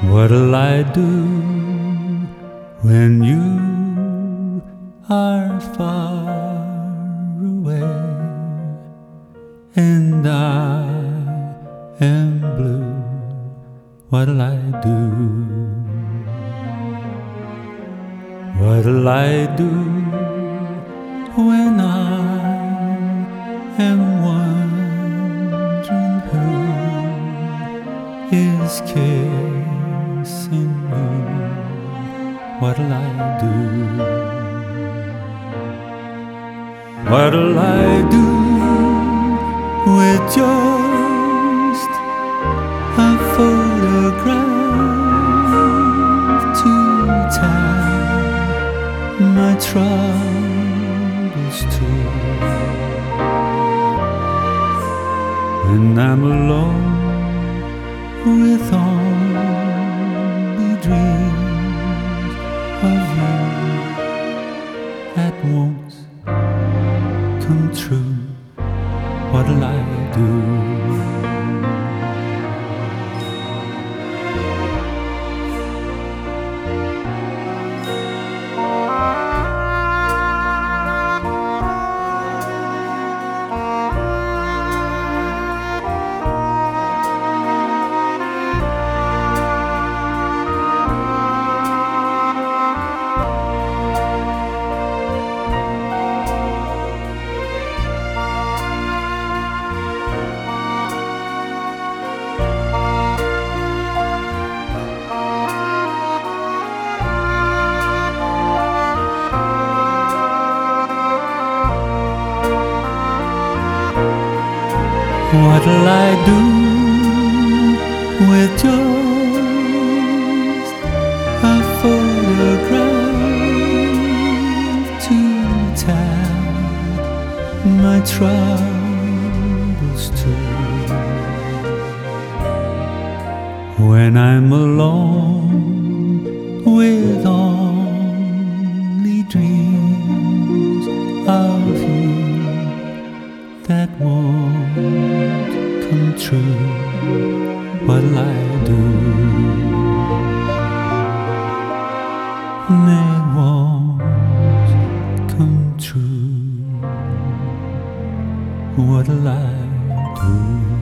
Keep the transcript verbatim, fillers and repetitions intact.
What'll I do when you are far away and I am blue? What'll I do? What'll I do when I am wondering who is kissing you? What'll I do? What'll I do with just a photograph to tell my troubles to? When I'm alone with only dreams of you that won't come true, what'll I do? What'll I do with just a photograph to tell my troubles to? When I'm alone with only dreams of you that won't come true, what'll I do? They won't come true, what'll I do?